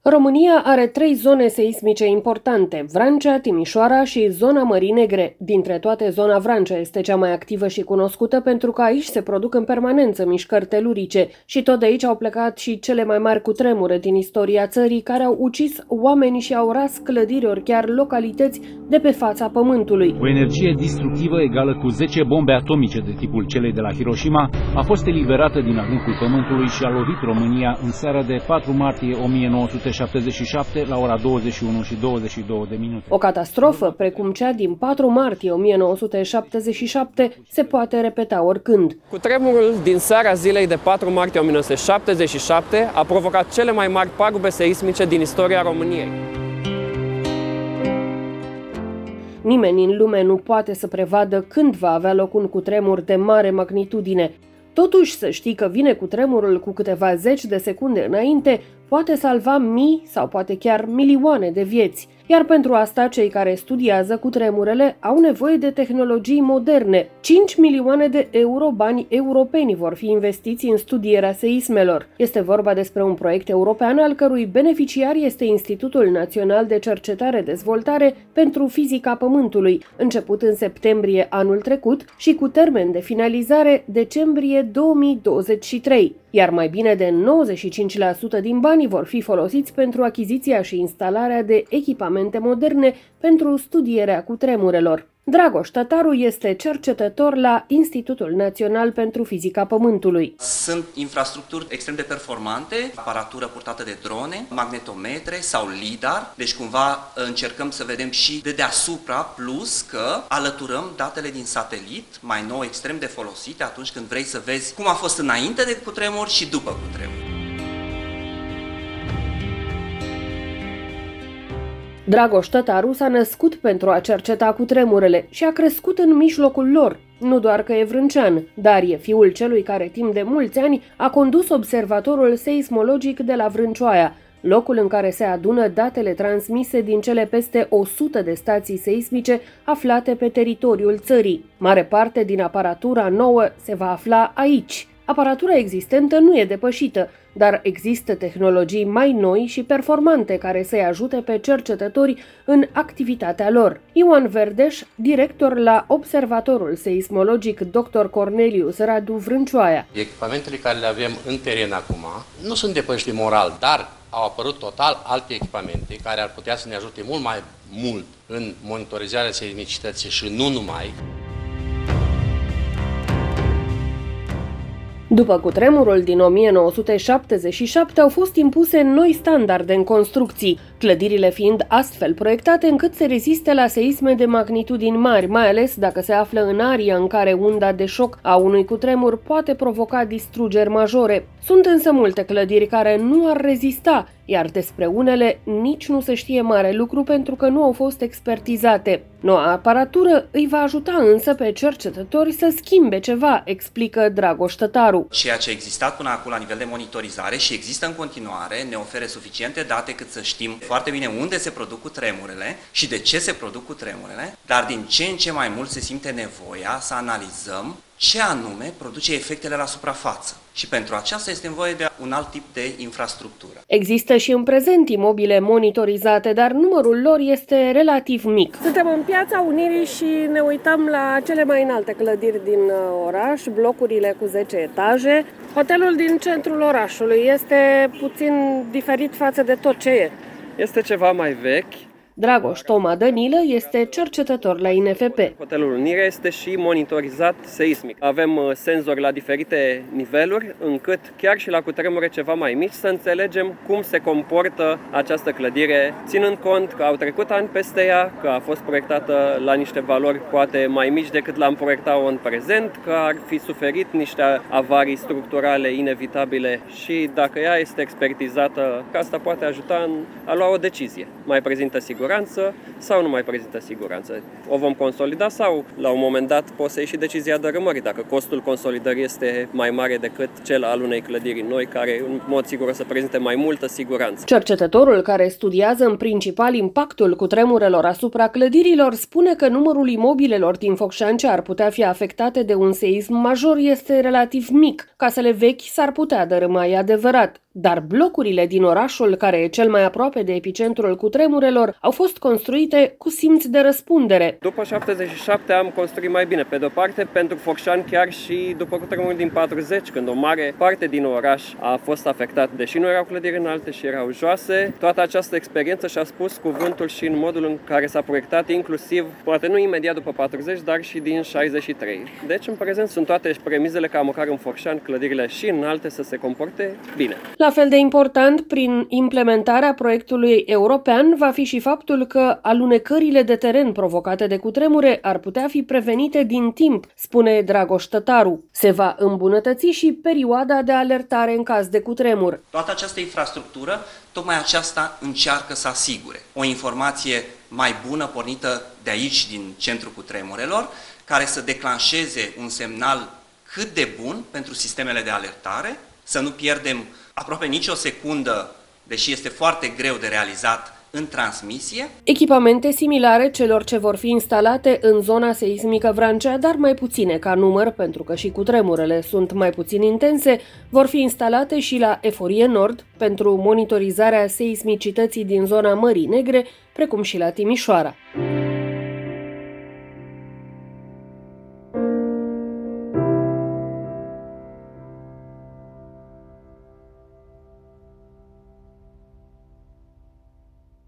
România are 3 zone seismice importante, Vrancea, Timișoara și zona Mării Negre. Dintre toate, zona Vrancea este cea mai activă și cunoscută pentru că aici se produc în permanență mișcări telurice și tot de aici au plecat și cele mai mari cutremure din istoria țării care au ucis oameni și au ras clădiri ori chiar localități de pe fața pământului. O energie distructivă egală cu 10 bombe atomice de tipul celei de la Hiroshima a fost eliberată din adâncul pământului și a lovit România în seara de 4 martie 1977 la ora 21:22. O catastrofă precum cea din 4 martie 1977 se poate repeta oricând. Cutremurul din seara zilei de 4 martie 1977 a provocat cele mai mari pagube seismice din istoria României. Nimeni în lume nu poate să prevadă când va avea loc un cutremur de mare magnitudine. Totuși, să știi că vine cutremurul cu câteva zeci de secunde înainte poate salva mii sau poate chiar milioane de vieți. Iar pentru asta, cei care studiază cutremurele au nevoie de tehnologii moderne. 5 milioane de euro bani europeni vor fi investiți în studierea seismelor. Este vorba despre un proiect european al cărui beneficiar este Institutul Național de Cercetare-Dezvoltare pentru Fizica Pământului, început în septembrie anul trecut și cu termen de finalizare decembrie 2023. Iar mai bine de 95% din bani vor fi folosiți pentru achiziția și instalarea de echipamente moderne pentru studierea cutremurelor. Dragoș Tătaru este cercetător la Institutul Național pentru Fizica Pământului. Sunt infrastructuri extrem de performante, aparatură purtată de drone, magnetometre sau lidar, deci cumva încercăm să vedem și de deasupra, plus că alăturăm datele din satelit, mai nou extrem de folosite atunci când vrei să vezi cum a fost înainte de cutremur și după cutremur. Dragoș Tătaru s-a născut pentru a cerceta cutremurele și a crescut în mijlocul lor. Nu doar că e vrâncean, dar e fiul celui care timp de mulți ani a condus observatorul seismologic de la Vrâncioaia, locul în care se adună datele transmise din cele peste 100 de stații seismice aflate pe teritoriul țării. Mare parte din aparatura nouă se va afla aici. Aparatura existentă nu e depășită, dar există tehnologii mai noi și performante care să-i ajute pe cercetători în activitatea lor. Ioan Verdeș, director la Observatorul Seismologic Dr. Cornelius Radu Vrâncioaia. Echipamentele care le avem în teren acum nu sunt depășite moral, dar au apărut total alte echipamente care ar putea să ne ajute mult mai mult în monitorizarea seismicității și nu numai. După cutremurul din 1977 au fost impuse noi standarde în construcții, clădirile fiind astfel proiectate încât să reziste la seisme de magnitudini mari, mai ales dacă se află în aria în care unda de șoc a unui cutremur poate provoca distrugeri majore. Sunt însă multe clădiri care nu ar rezista, iar despre unele nici nu se știe mare lucru pentru că nu au fost expertizate. Noua aparatură îi va ajuta însă pe cercetători să schimbe ceva, explică Dragoș Tătaru. Ceea ce a existat până acum la nivel de monitorizare și există în continuare ne oferă suficiente date cât să știm foarte bine unde se produc cutremurele și de ce se produc cutremurele, dar din ce în ce mai mult se simte nevoia să analizăm ce anume produce efectele la suprafață. Și pentru aceasta este nevoie de un alt tip de infrastructură. Există și în prezent imobile monitorizate, dar numărul lor este relativ mic. Suntem în Piața Unirii și ne uităm la cele mai înalte clădiri din oraș, blocurile cu 10 etaje. Hotelul din centrul orașului este puțin diferit față de tot ce e. Este ceva mai vechi. Dragoș Toma Dănilă este cercetător la INFP. Hotelul Unirea este și monitorizat seismic. Avem senzori la diferite niveluri, încât chiar și la cutremure ceva mai mici să înțelegem cum se comportă această clădire, ținând cont că au trecut ani peste ea, că a fost proiectată la niște valori poate mai mici decât l-am proiectat-o în prezent, că ar fi suferit niște avarii structurale inevitabile și dacă ea este expertizată, că asta poate ajuta în a lua o decizie. Mai prezintă sigur siguranță sau nu mai prezintă siguranță. O vom consolida sau la un moment dat poate să ieși decizia dărâmării dacă costul consolidării este mai mare decât cel al unei clădiri noi care în mod sigur o să prezinte mai multă siguranță. Cercetătorul care studiază în principal impactul cutremurelor asupra clădirilor spune că numărul imobilelor din Focșani ce ar putea fi afectate de un seism major este relativ mic. Casele vechi s-ar putea dărâma, e adevărat, dar blocurile din orașul, care e cel mai aproape de epicentrul cutremurelor, au fost construite cu simț de răspundere. După 77 am construit mai bine, pe de-o parte pentru Focșani chiar și după cutremurul din 40, când o mare parte din oraș a fost afectat, deși nu erau clădiri înalte și erau joase. Toată această experiență și-a spus cuvântul și în modul în care s-a proiectat, inclusiv, poate nu imediat după 40, dar și din 63. Deci, în prezent, sunt toate premizele ca măcar în Focșani clădirile și înalte să se comporte bine. La fel de important, prin implementarea proiectului european, va fi și faptul că alunecările de teren provocate de cutremure ar putea fi prevenite din timp, spune Dragoș Tătaru. Se va îmbunătăți și perioada de alertare în caz de cutremur. Toată această infrastructură, tocmai aceasta încearcă să asigure o informație mai bună pornită de aici, din centrul cutremurelor, care să declanșeze un semnal cât de bun pentru sistemele de alertare, să nu pierdem aproape nicio secundă, deși este foarte greu de realizat, în transmisie. Echipamente similare celor ce vor fi instalate în zona seismică Vrancea, dar mai puține ca număr, pentru că și cutremurele sunt mai puțin intense, vor fi instalate și la Eforie Nord pentru monitorizarea seismicității din zona Mării Negre, precum și la Timișoara.